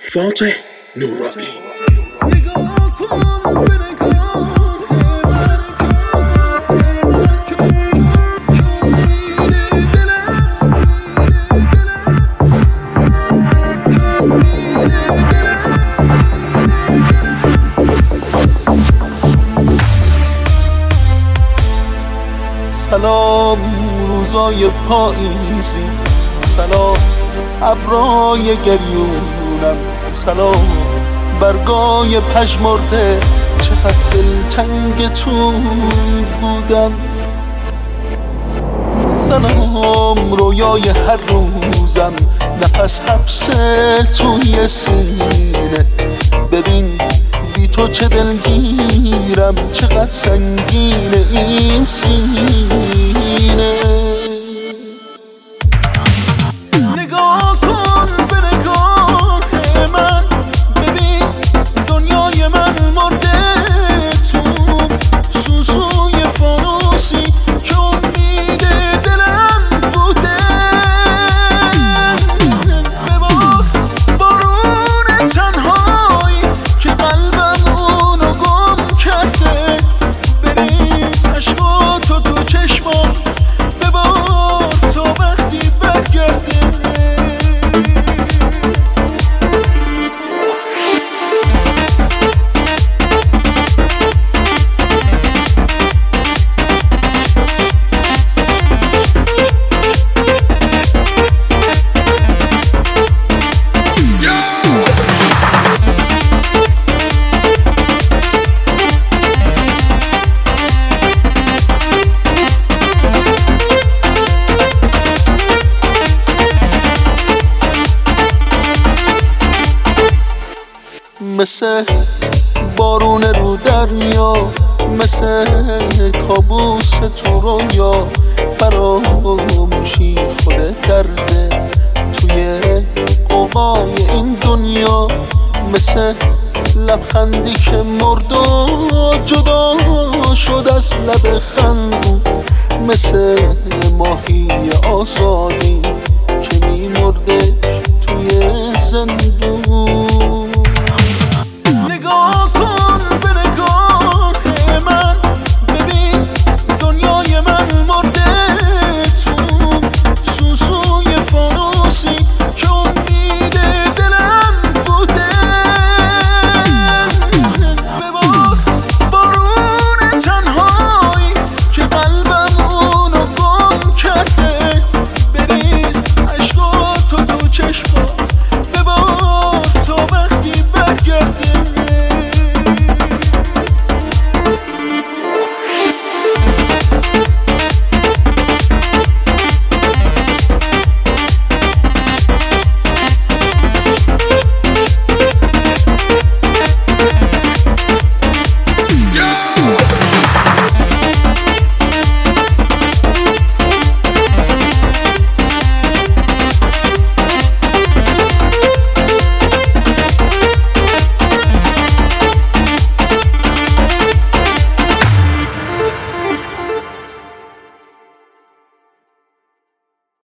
فاتح نورانی. سلام روزای پاییزی، سلام ابرای گریونم، سلام برگای پژمرده، چقدر دلتنگتون بودم. سلام رویای هر روزم، نفس حبس توی سینه، ببین بی تو چه دلگیرم، چقدر سنگینه این سینه. نگاه کن به نگاه من، ببین دنیای من مرده تو سوسوی فانوسی که امید دلم بوده. ببار بارون تنهایی که قلبم اونو گم کرده، بریز عشقاتو تو چشمام، ببار تا وقتی برگرده. مثل بارون رو دریا، مثل کابوس تو رویا، فراموشی خود درده توی قوقای این دنیا. مثل لبخندی که مرد و جدا شد از لب خندون، مثل ماهی آزادی که میمرده